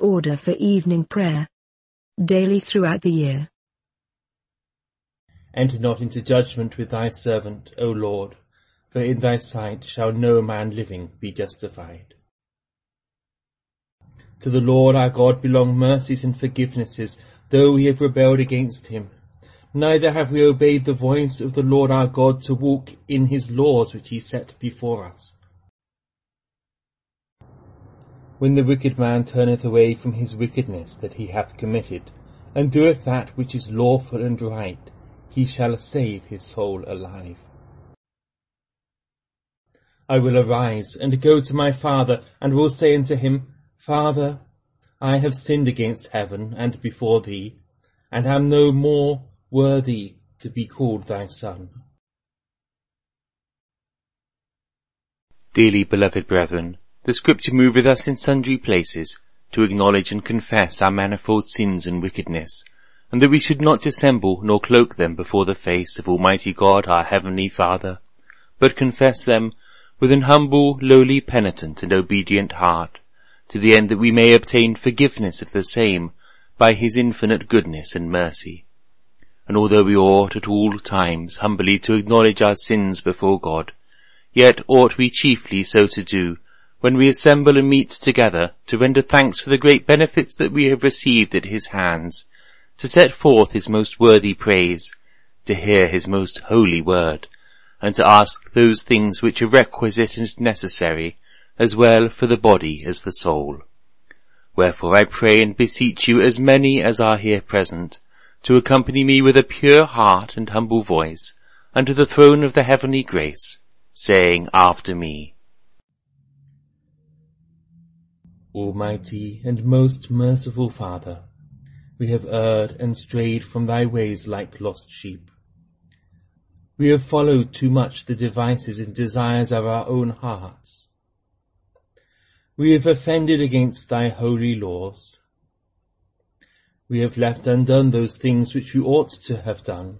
order for evening prayer. Daily throughout the year. Enter not into judgment with thy servant, O Lord, for in thy sight shall no man living be justified. To the Lord our God belong mercies and forgivenesses, though we have rebelled against him. Neither have we obeyed the voice of the Lord our God to walk in his laws which he set before us. When the wicked man turneth away from his wickedness that he hath committed, and doeth that which is lawful and right, he shall save his soul alive. I will arise and go to my father, and will say unto him, Father, I have sinned against heaven and before thee, and am no more worthy to be called thy son. Dearly beloved brethren, the Scripture moveth us in sundry places to acknowledge and confess our manifold sins and wickedness, and that we should not dissemble nor cloak them before the face of Almighty God our Heavenly Father, but confess them with an humble, lowly, penitent, and obedient heart, to the end that we may obtain forgiveness of the same by his infinite goodness and mercy. And although we ought at all times humbly to acknowledge our sins before God, yet ought we chiefly so to do when we assemble and meet together to render thanks for the great benefits that we have received at his hands, to set forth his most worthy praise, to hear his most holy word, and to ask those things which are requisite and necessary, as well for the body as the soul. Wherefore I pray and beseech you, as many as are here present, to accompany me with a pure heart and humble voice unto the throne of the heavenly grace, saying after me, Almighty and most merciful Father, we have erred and strayed from thy ways like lost sheep. We have followed too much the devices and desires of our own hearts. We have offended against thy holy laws. We have left undone those things which we ought to have done,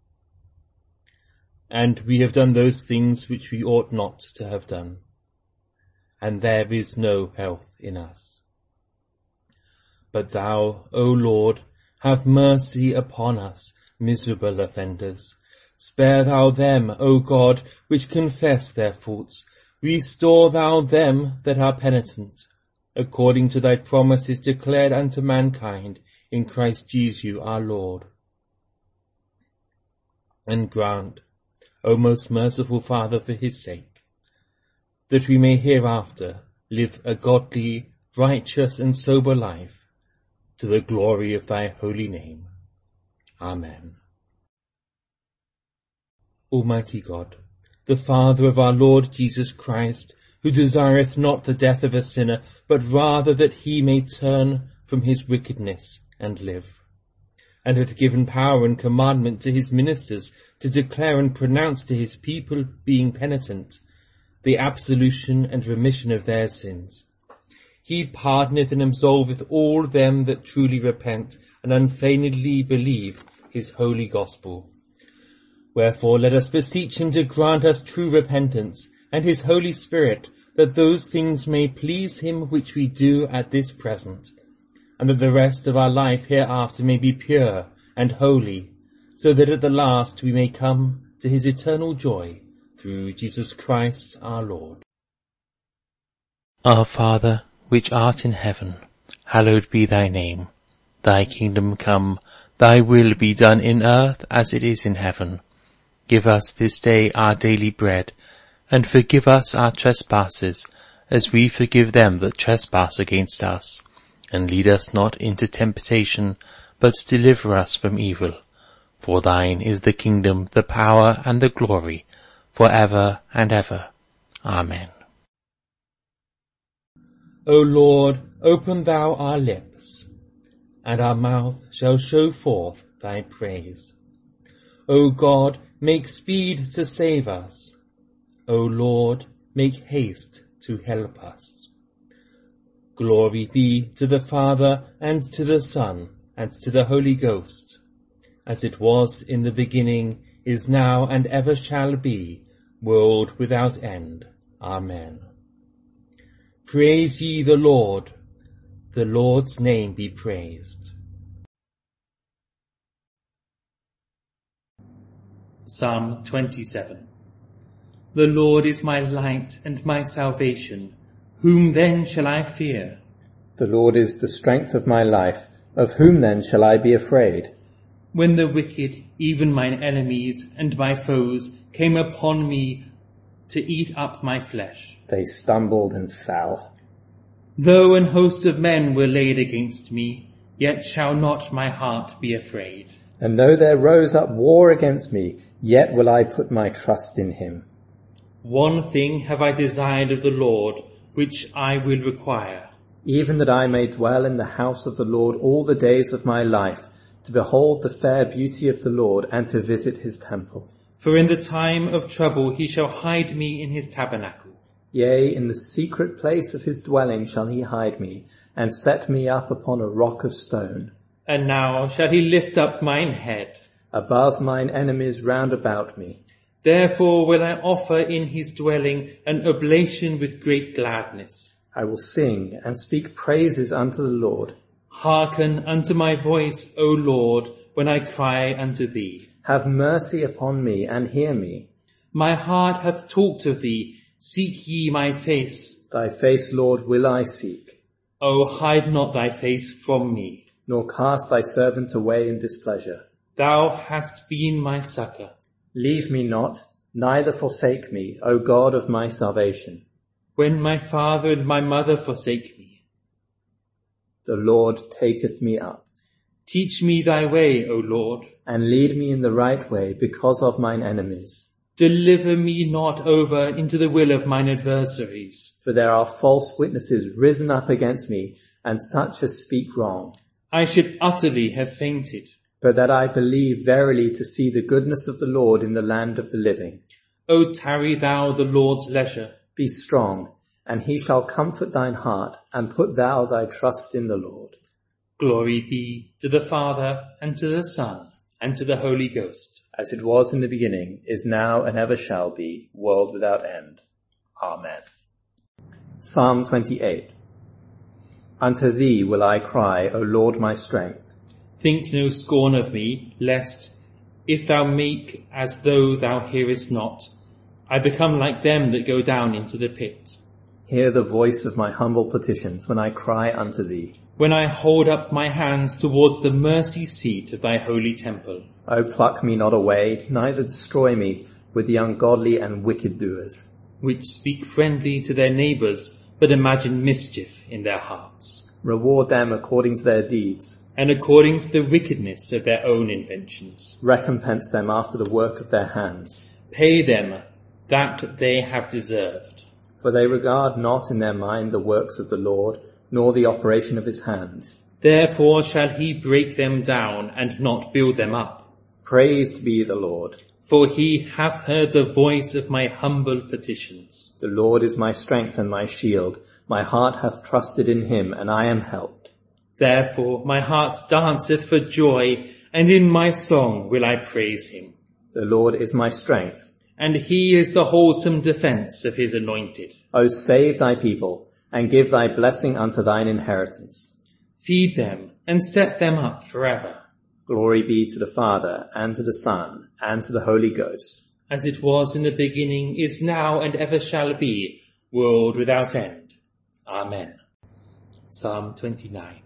and we have done those things which we ought not to have done, and there is no health in us. But thou, O Lord, have mercy upon us, miserable offenders. Spare thou them, O God, which confess their faults. Restore thou them that are penitent, according to thy promises declared unto mankind in Christ Jesus our Lord. And grant, O most merciful Father, for his sake, that we may hereafter live a godly, righteous, and sober life, to the glory of thy holy name. Amen. Almighty God, the Father of our Lord Jesus Christ, who desireth not the death of a sinner, but rather that he may turn from his wickedness and live, and hath given power and commandment to his ministers to declare and pronounce to his people, being penitent, the absolution and remission of their sins. He pardoneth and absolveth all them that truly repent and unfeignedly believe his holy gospel. Wherefore let us beseech him to grant us true repentance, and his Holy Spirit, that those things may please him which we do at this present, and that the rest of our life hereafter may be pure and holy, so that at the last we may come to his eternal joy, through Jesus Christ our Lord. Our Father, which art in heaven, hallowed be thy name. Thy kingdom come, thy will be done in earth as it is in heaven. Give us this day our daily bread, and forgive us our trespasses, as we forgive them that trespass against us. And lead us not into temptation, but deliver us from evil. For thine is the kingdom, the power, and the glory, for ever and ever. Amen. O Lord, open thou our lips, and our mouth shall show forth thy praise. O God, make speed to save us. O Lord, make haste to help us. Glory be to the Father, and to the Son, and to the Holy Ghost, as it was in the beginning, is now, and ever shall be, world without end. Amen. Praise ye the Lord. The Lord's name be praised. Psalm 27. The Lord is my light and my salvation. Whom then shall I fear? The Lord is the strength of my life. Of whom then shall I be afraid? When the wicked, even mine enemies and my foes, came upon me to eat up my flesh, they stumbled and fell. Though an host of men were laid against me, yet shall not my heart be afraid. And though there rose up war against me, yet will I put my trust in him. One thing have I desired of the Lord, which I will require, even that I may dwell in the house of the Lord all the days of my life, to behold the fair beauty of the Lord, and to visit his temple. For in the time of trouble he shall hide me in his tabernacle. Yea, in the secret place of his dwelling shall he hide me, and set me up upon a rock of stone. And now shall he lift up mine head above mine enemies round about me. Therefore will I offer in his dwelling an oblation with great gladness. I will sing and speak praises unto the Lord. Hearken unto my voice, O Lord, when I cry unto thee. Have mercy upon me and hear me. My heart hath talked of thee. Seek ye my face. Thy face, Lord, will I seek. O hide not thy face from me. Nor cast thy servant away in displeasure. Thou hast been my succour. Leave me not, neither forsake me, O God of my salvation. When my father and my mother forsake me, the Lord taketh me up. Teach me thy way, O Lord, and lead me in the right way because of mine enemies. Deliver me not over into the will of mine adversaries. For there are false witnesses risen up against me, and such as speak wrong. I should utterly have fainted, but that I believe verily to see the goodness of the Lord in the land of the living. O tarry thou the Lord's leisure. Be strong, and he shall comfort thine heart, and put thou thy trust in the Lord. Glory be to the Father, and to the Son, and to the Holy Ghost. As it was in the beginning, is now, and ever shall be, world without end. Amen. Psalm 28. Unto thee will I cry, O Lord my strength. Think no scorn of me, lest, if thou make as though thou hearest not, I become like them that go down into the pit. Hear the voice of my humble petitions when I cry unto thee. When I hold up my hands towards the mercy seat of thy holy temple. O pluck me not away, neither destroy me with the ungodly and wicked doers, which speak friendly to their neighbours, but imagine mischief in their hearts. Reward them according to their deeds, and according to the wickedness of their own inventions. Recompense them after the work of their hands. Pay them that they have deserved. For they regard not in their mind the works of the Lord, nor the operation of his hands. Therefore shall he break them down and not build them up. Praised be the Lord. For he hath heard the voice of my humble petitions. The Lord is my strength and my shield. My heart hath trusted in him, and I am helped. Therefore my heart danceth for joy, and in my song will I praise him. The Lord is my strength, and he is the wholesome defence of his anointed. O save thy people, and give thy blessing unto thine inheritance. Feed them, and set them up forever. Glory be to the Father, and to the Son, and to the Holy Ghost. As it was in the beginning, is now, and ever shall be, world without end. Amen. Psalm 29.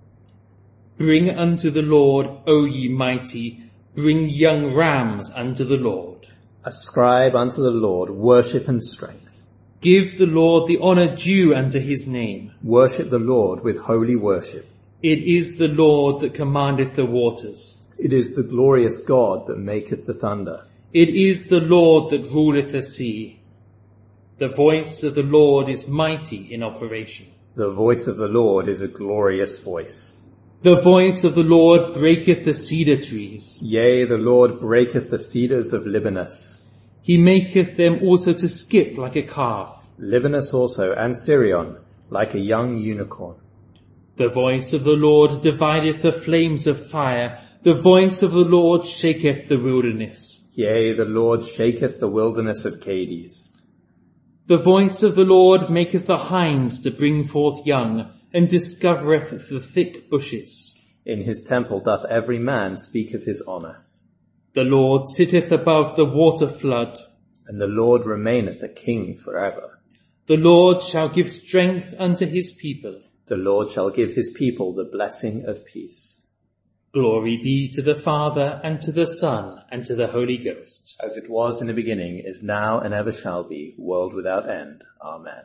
Bring unto the Lord, O ye mighty, bring young rams unto the Lord. Ascribe unto the Lord worship and strength. Give the Lord the honour due unto his name. Worship the Lord with holy worship. It is the Lord that commandeth the waters. It is the glorious God that maketh the thunder. It is the Lord that ruleth the sea. The voice of the Lord is mighty in operation. The voice of the Lord is a glorious voice. The voice of the Lord breaketh the cedar trees. Yea, the Lord breaketh the cedars of Libanus. He maketh them also to skip like a calf. Libanus also, and Sirion, like a young unicorn. The voice of the Lord divideth the flames of fire. The voice of the Lord shaketh the wilderness. Yea, the Lord shaketh the wilderness of Cades. The voice of the Lord maketh the hinds to bring forth young, and discovereth the thick bushes. In his temple doth every man speak of his honour. The Lord sitteth above the water flood. And the Lord remaineth a king forever. The Lord shall give strength unto his people. The Lord shall give his people the blessing of peace. Glory be to the Father, and to the Son, and to the Holy Ghost. As it was in the beginning, is now, and ever shall be, world without end. Amen.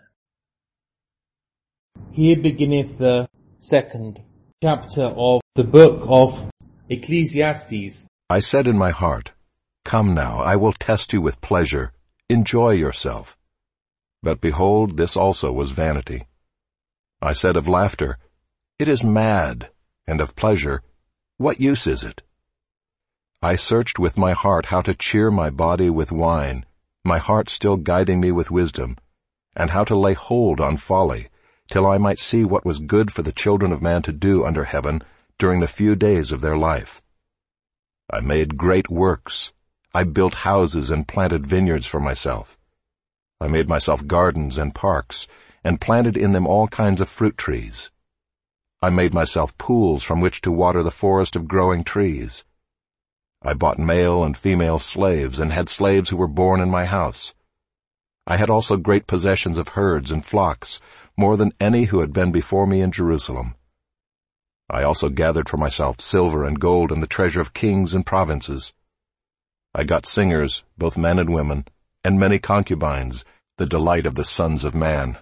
Here beginneth the second chapter of the book of Ecclesiastes. I said in my heart, Come now, I will test you with pleasure. Enjoy yourself. But behold, this also was vanity. I said of laughter, It is mad, and of pleasure, what use is it? I searched with my heart how to cheer my body with wine, my heart still guiding me with wisdom, and how to lay hold on folly, till I might see what was good for the children of man to do under heaven during the few days of their life. I made great works. I built houses and planted vineyards for myself. I made myself gardens and parks, and planted in them all kinds of fruit trees. I made myself pools from which to water the forest of growing trees. I bought male and female slaves, and had slaves who were born in my house. I had also great possessions of herds and flocks, more than any who had been before me in Jerusalem. I also gathered for myself silver and gold and the treasure of kings and provinces. I got singers, both men and women, and many concubines, the delight of the sons of man.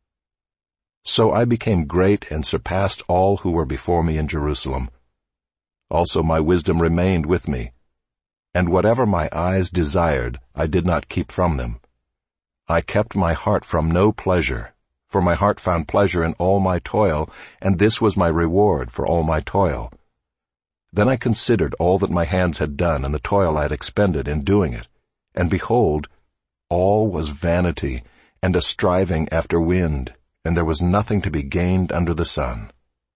So I became great and surpassed all who were before me in Jerusalem. Also my wisdom remained with me, and whatever my eyes desired I did not keep from them. I kept my heart from no pleasure, for my heart found pleasure in all my toil, and this was my reward for all my toil. Then I considered all that my hands had done and the toil I had expended in doing it, and behold, all was vanity and a striving after wind, and there was nothing to be gained under the sun.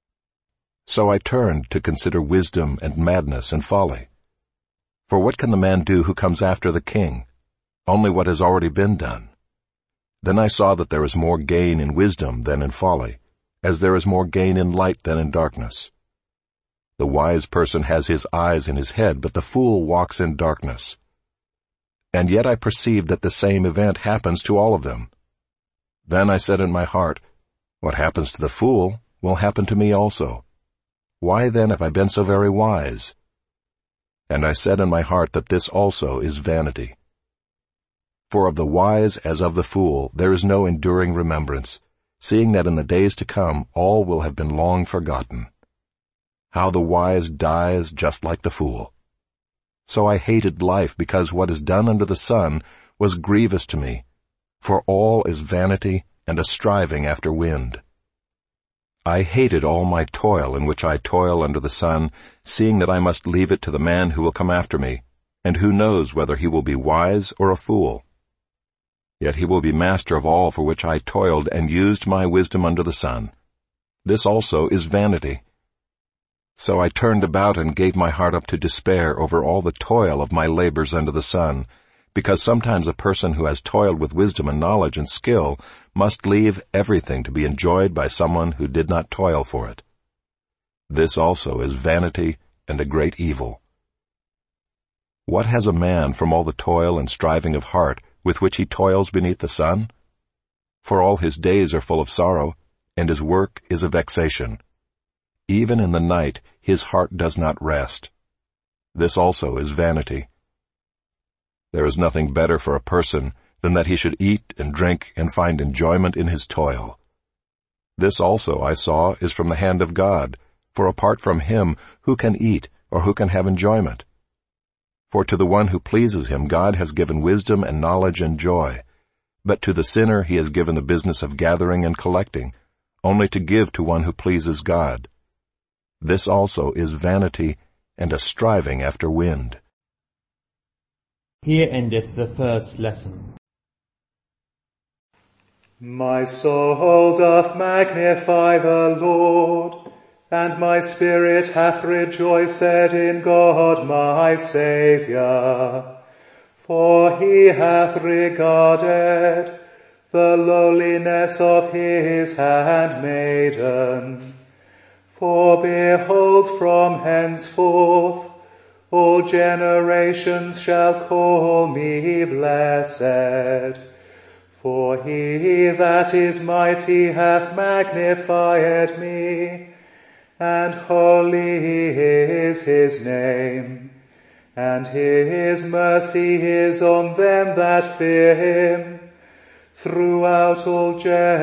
So I turned to consider wisdom and madness and folly. For what can the man do who comes after the king? Only what has already been done. Then I saw that there is more gain in wisdom than in folly, as there is more gain in light than in darkness. The wise person has his eyes in his head, but the fool walks in darkness. And yet I perceived that the same event happens to all of them. Then I said in my heart, What happens to the fool will happen to me also. Why then have I been so very wise? And I said in my heart that this also is vanity. For of the wise as of the fool there is no enduring remembrance, seeing that in the days to come all will have been long forgotten. How the wise dies just like the fool. So I hated life because what is done under the sun was grievous to me, for all is vanity and a striving after wind. I hated all my toil in which I toil under the sun, seeing that I must leave it to the man who will come after me, and who knows whether he will be wise or a fool. Yet he will be master of all for which I toiled and used my wisdom under the sun. This also is vanity. So I turned about and gave my heart up to despair over all the toil of my labors under the sun, because sometimes a person who has toiled with wisdom and knowledge and skill must leave everything to be enjoyed by someone who did not toil for it. This also is vanity and a great evil. What has a man from all the toil and striving of heart with which he toils beneath the sun? For all his days are full of sorrow, and his work is a vexation. Even in the night his heart does not rest. This also is vanity. There is nothing better for a person than that he should eat and drink and find enjoyment in his toil. This also I saw is from the hand of God, for apart from him who can eat or who can have enjoyment? For to the one who pleases him God has given wisdom and knowledge and joy, but to the sinner he has given the business of gathering and collecting, only to give to one who pleases God. This also is vanity and a striving after wind. Here endeth the first lesson. My soul doth magnify the Lord, and my spirit hath rejoiced in God my Saviour. For he hath regarded the lowliness of his handmaiden. For behold, from henceforth all generations shall call me blessed. For he that is mighty hath magnified me, and holy is his name, and his mercy is on them that fear him throughout all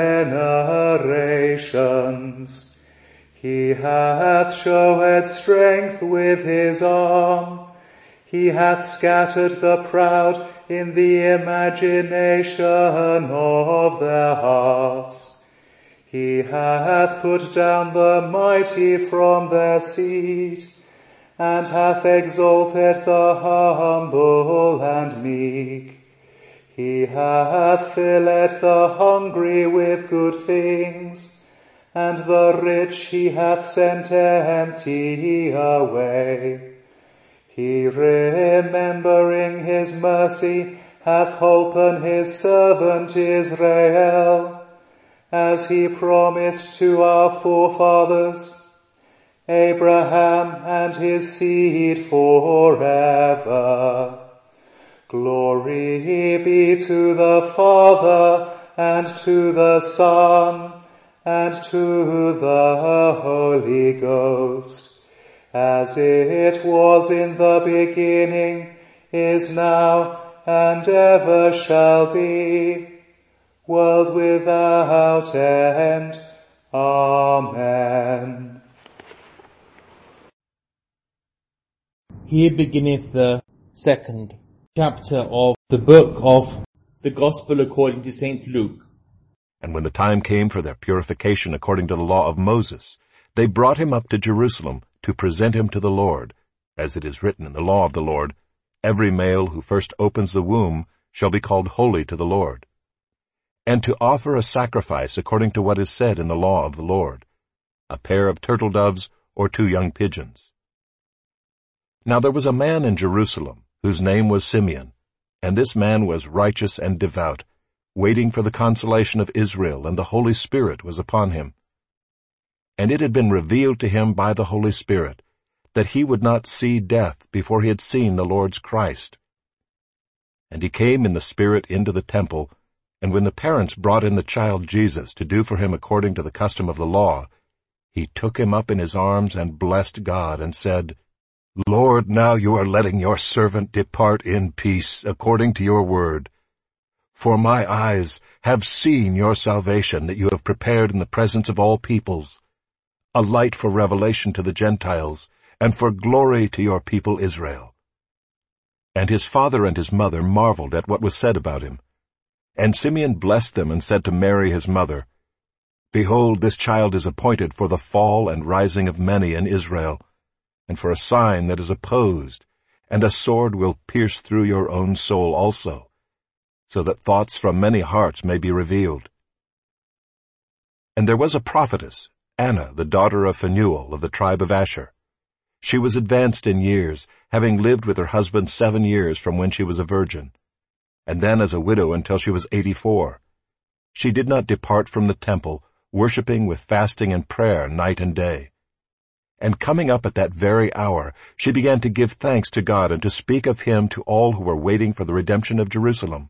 generations. He hath showed strength with his arm. He hath scattered the proud in the imagination of their hearts. He hath put down the mighty from their seat, and hath exalted the humble and meek. He hath filled the hungry with good things, and the rich he hath sent empty away. He, remembering his mercy, hath holpen his servant Israel, as he promised to our forefathers, Abraham and his seed forever. Glory be to the Father, and to the Son, and to the Holy Ghost, as it was in the beginning, is now, and ever shall be, world without end. Amen. Here beginneth the second chapter of the book of the Gospel according to St. Luke. And when the time came for their purification according to the law of Moses, they brought him up to Jerusalem to present him to the Lord, as it is written in the law of the Lord, every male who first opens the womb shall be called holy to the Lord, and to offer a sacrifice according to what is said in the law of the Lord, a pair of turtle doves or 2 young pigeons. Now there was a man in Jerusalem, whose name was Simeon, and this man was righteous and devout, waiting for the consolation of Israel, and the Holy Spirit was upon him. And it had been revealed to him by the Holy Spirit that he would not see death before he had seen the Lord's Christ. And he came in the Spirit into the temple, and when the parents brought in the child Jesus to do for him according to the custom of the law, he took him up in his arms and blessed God and said, Lord, now you are letting your servant depart in peace according to your word. For my eyes have seen your salvation that you have prepared in the presence of all peoples, a light for revelation to the Gentiles, and for glory to your people Israel. And his father and his mother marveled at what was said about him. And Simeon blessed them and said to Mary his mother, Behold, this child is appointed for the fall and rising of many in Israel, and for a sign that is opposed, and a sword will pierce through your own soul also, so that thoughts from many hearts may be revealed. And there was a prophetess, Anna, the daughter of Phanuel of the tribe of Asher. She was advanced in years, having lived with her husband 7 years from when she was a virgin, and then as a widow until she was 84. She did not depart from the temple, worshipping with fasting and prayer night and day. And coming up at that very hour, she began to give thanks to God and to speak of him to all who were waiting for the redemption of Jerusalem.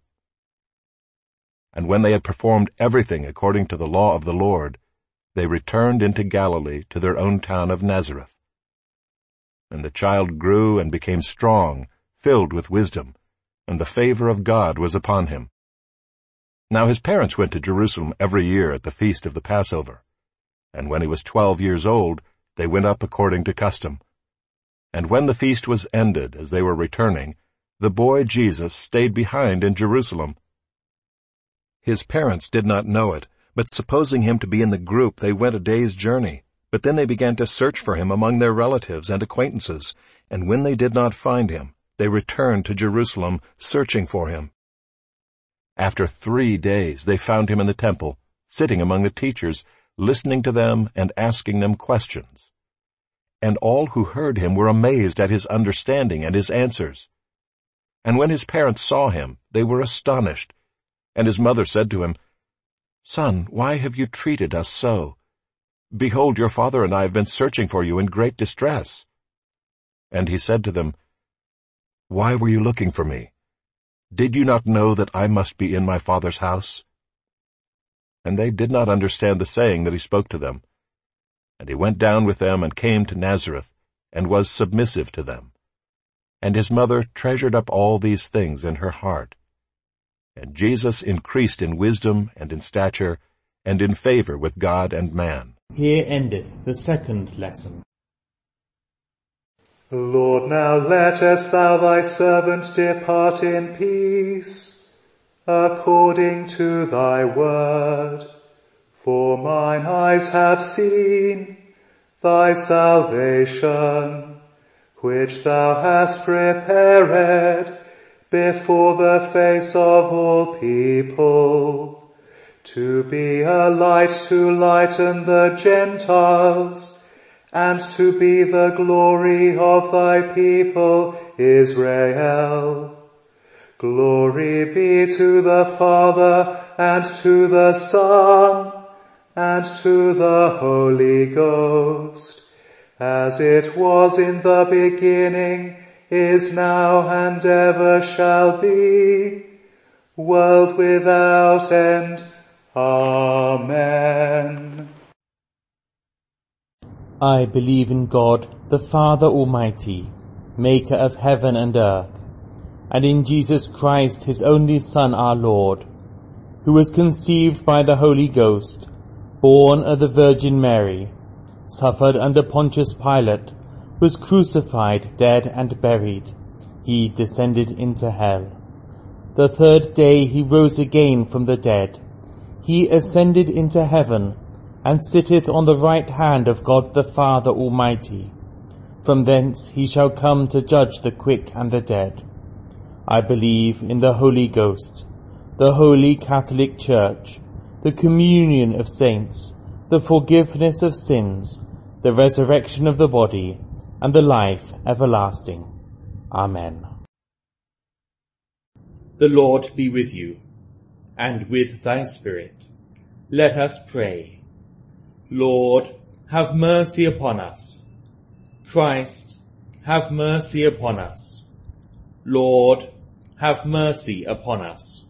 And when they had performed everything according to the law of the Lord, they returned into Galilee to their own town of Nazareth. And the child grew and became strong, filled with wisdom, and the favor of God was upon him. Now his parents went to Jerusalem every year at the feast of the Passover. And when he was 12 years old, they went up according to custom. And when the feast was ended, as they were returning, the boy Jesus stayed behind in Jerusalem. His parents did not know it, but supposing him to be in the group, they went a day's journey. But then they began to search for him among their relatives and acquaintances, and when they did not find him, they returned to Jerusalem, searching for him. After 3 days they found him in the temple, sitting among the teachers, listening to them and asking them questions. And all who heard him were amazed at his understanding and his answers. And when his parents saw him, they were astonished. And his mother said to him, "Son, why have you treated us so? Behold, your father and I have been searching for you in great distress." And he said to them, "Why were you looking for me? Did you not know that I must be in my Father's house?" And they did not understand the saying that he spoke to them. And he went down with them and came to Nazareth, and was submissive to them. And his mother treasured up all these things in her heart. And Jesus increased in wisdom and in stature, and in favor with God and man. Here endeth the second lesson. Lord, now lettest thou thy servant depart in peace, according to thy word. For mine eyes have seen thy salvation, which thou hast prepared before the face of all people, to be a light to lighten the Gentiles, and to be the glory of thy people Israel. Glory be to the Father, and to the Son, and to the Holy Ghost, as it was in the beginning, is now, and ever shall be, world without end. Amen. I believe in God, the Father Almighty, maker of heaven and earth, and in Jesus Christ, his only Son, our Lord, who was conceived by the Holy Ghost, born of the Virgin Mary, suffered under Pontius Pilate, was crucified, dead, and buried. He descended into hell. The third day he rose again from the dead. He ascended into heaven, and sitteth on the right hand of God the Father Almighty. From thence he shall come to judge the quick and the dead. I believe in the Holy Ghost, the Holy Catholic Church, the communion of saints, the forgiveness of sins, the resurrection of the body, and the life everlasting. Amen. The Lord be with you, and with thy spirit. Let us pray. Lord, have mercy upon us. Christ, have mercy upon us. Lord, have mercy upon us.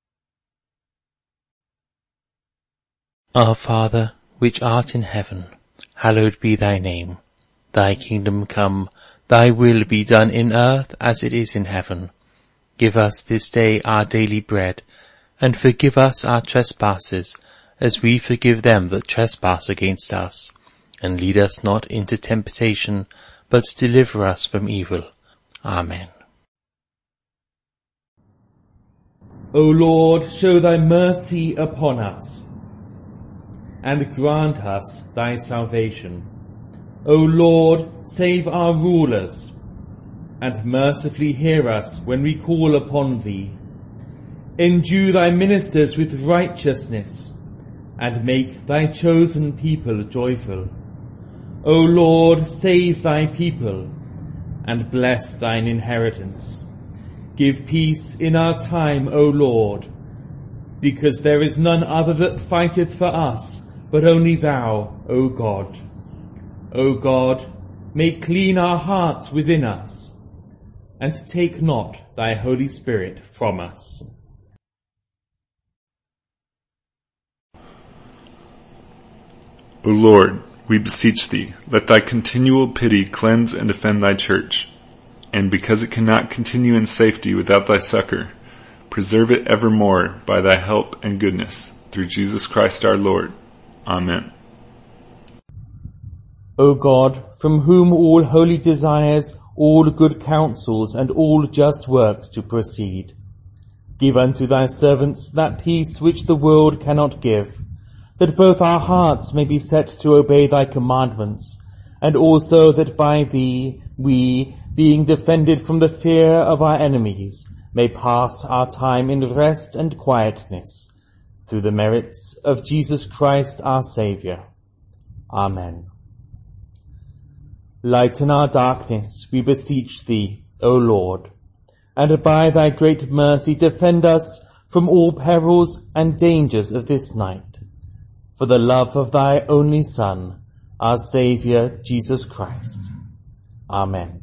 Our Father, which art in heaven, hallowed be thy name. Thy kingdom come, thy will be done in earth as it is in heaven. Give us this day our daily bread, and forgive us our trespasses, as we forgive them that trespass against us. And lead us not into temptation, but deliver us from evil. Amen. O Lord, show thy mercy upon us, and grant us thy salvation. O Lord, save our rulers, and mercifully hear us when we call upon thee. Endue thy ministers with righteousness, and make thy chosen people joyful. O Lord, save thy people, and bless thine inheritance. Give peace in our time, O Lord, because there is none other that fighteth for us, but only thou, O God. O God, make clean our hearts within us, and take not thy Holy Spirit from us. O Lord, we beseech thee, let thy continual pity cleanse and defend thy church, and because it cannot continue in safety without thy succor, preserve it evermore by thy help and goodness, through Jesus Christ our Lord. Amen. O God, from whom all holy desires, all good counsels, and all just works to proceed, give unto thy servants that peace which the world cannot give, that both our hearts may be set to obey thy commandments, and also that by thee we, being defended from the fear of our enemies, may pass our time in rest and quietness, through the merits of Jesus Christ our Saviour. Amen. Lighten our darkness, we beseech thee, O Lord, and by thy great mercy defend us from all perils and dangers of this night, for the love of thy only Son, our Saviour, Jesus Christ. Amen.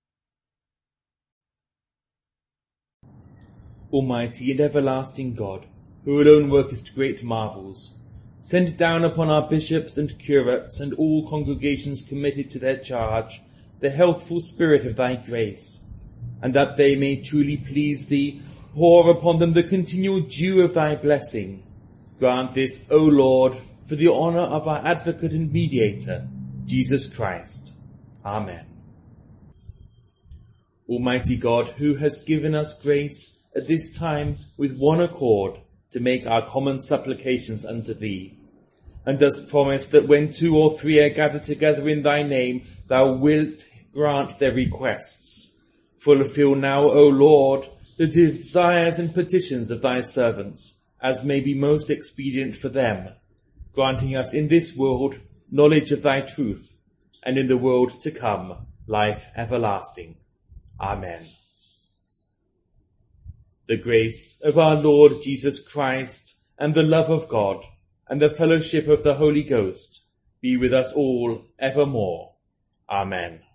Almighty and everlasting God, who alone workest great marvels, send down upon our bishops and curates and all congregations committed to their charge the healthful spirit of thy grace, and that they may truly please thee, pour upon them the continual dew of thy blessing. Grant this, O Lord, for the honour of our advocate and mediator, Jesus Christ. Amen. Almighty God, who hast given us grace at this time with one accord to make our common supplications unto thee, and dost promise that when 2 or 3 are gathered together in thy name, thou wilt grant their requests. Fulfill now, O Lord, the desires and petitions of thy servants, as may be most expedient for them, granting us in this world knowledge of thy truth, and in the world to come life everlasting. Amen. The grace of our Lord Jesus Christ, and the love of God, and the fellowship of the Holy Ghost be with us all evermore. Amen.